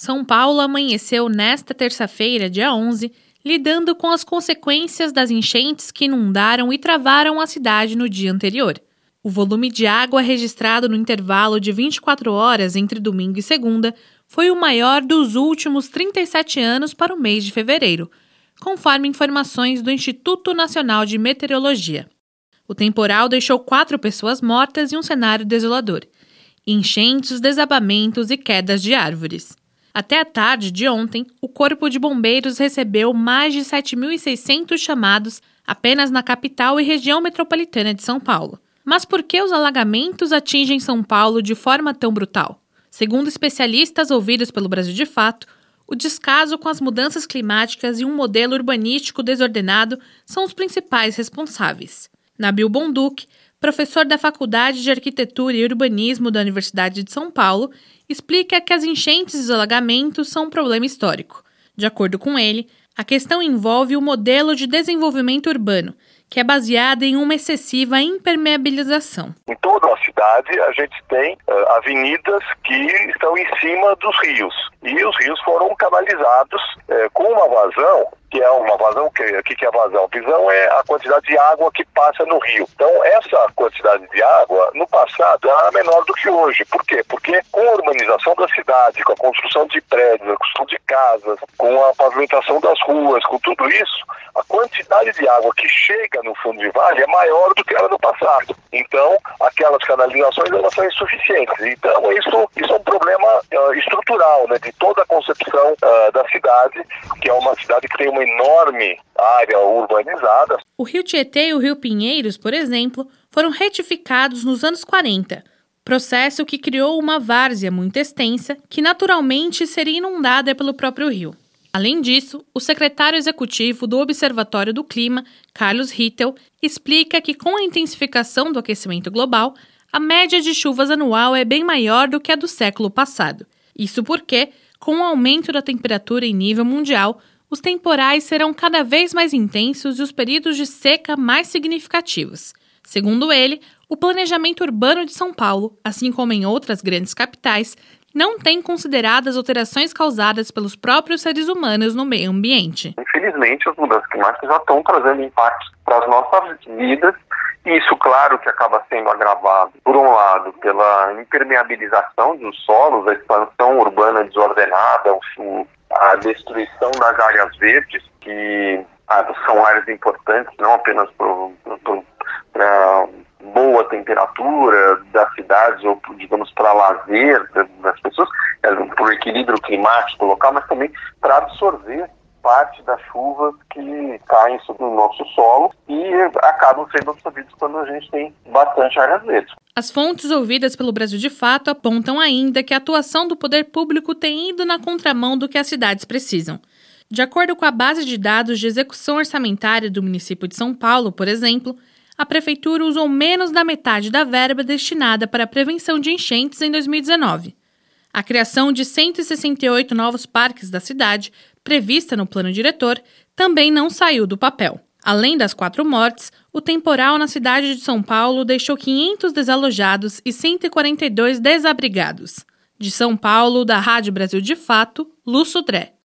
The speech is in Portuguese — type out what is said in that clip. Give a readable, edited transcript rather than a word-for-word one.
São Paulo amanheceu nesta terça-feira, dia 11, lidando com as consequências das enchentes que inundaram e travaram a cidade no dia anterior. O volume de água registrado no intervalo de 24 horas entre domingo e segunda foi o maior dos últimos 37 anos para o mês de fevereiro, conforme informações do Instituto Nacional de Meteorologia. O temporal deixou 4 pessoas mortas e um cenário desolador: enchentes, desabamentos e quedas de árvores. Até a tarde de ontem, o Corpo de Bombeiros recebeu mais de 7.600 chamados apenas na capital e região metropolitana de São Paulo. Mas por que os alagamentos atingem São Paulo de forma tão brutal? Segundo especialistas ouvidos pelo Brasil de Fato, o descaso com as mudanças climáticas e um modelo urbanístico desordenado são os principais responsáveis. Nabil Bonduque, professor da Faculdade de Arquitetura e Urbanismo da Universidade de São Paulo, explica que as enchentes e os alagamentos são um problema histórico. De acordo com ele, a questão envolve o modelo de desenvolvimento urbano, que é baseado em uma excessiva impermeabilização. Em toda a cidade, a gente tem avenidas que estão em cima dos rios. E os rios foram canalizados com uma vazão, que é uma vazão, o que é a vazão? A visão é a quantidade de água que passa no rio. Então, essa quantidade de água, no passado, era menor do que hoje. Por quê? Porque com a urbanização da cidade, com a construção de prédios, a construção de casas, com a pavimentação das ruas, com tudo isso, a quantidade de água que chega no fundo de vale é maior do que era no passado. Então, aquelas canalizações, elas são insuficientes. Então, isso é um problema estrutural, né, de toda a concepção da cidade, que é uma cidade que tem uma enorme área urbanizada. O Rio Tietê e o Rio Pinheiros, por exemplo, foram retificados nos anos 40, processo que criou uma várzea muito extensa que naturalmente seria inundada pelo próprio rio. Além disso, o secretário executivo do Observatório do Clima, Carlos Rittel, explica que com a intensificação do aquecimento global, a média de chuvas anual é bem maior do que a do século passado. Isso porque, com o aumento da temperatura em nível mundial, os temporais serão cada vez mais intensos e os períodos de seca mais significativos. Segundo ele, o planejamento urbano de São Paulo, assim como em outras grandes capitais, não tem considerado as alterações causadas pelos próprios seres humanos no meio ambiente. Infelizmente, as mudanças climáticas já estão trazendo impactos para as nossas vidas. E isso, claro, que acaba sendo agravado, por um lado, pela impermeabilização dos solos, a expansão urbana desordenada, a destruição das áreas verdes, que são áreas importantes, não apenas para boa temperatura das cidades ou, digamos, para lazer das pessoas, para o equilíbrio climático local, mas também para absorver parte das chuvas que caem sobre o nosso solo e acabam sendo absorvidos quando a gente tem bastante áreas verdes. As fontes ouvidas pelo Brasil de Fato apontam ainda que a atuação do poder público tem ido na contramão do que as cidades precisam. De acordo com a base de dados de execução orçamentária do município de São Paulo, por exemplo, a prefeitura usou menos da metade da verba destinada para a prevenção de enchentes em 2019. A criação de 168 novos parques da cidade, prevista no plano diretor, também não saiu do papel. Além das 4 mortes, o temporal na cidade de São Paulo deixou 500 desalojados e 142 desabrigados. De São Paulo, da Rádio Brasil de Fato, Lu Sudré.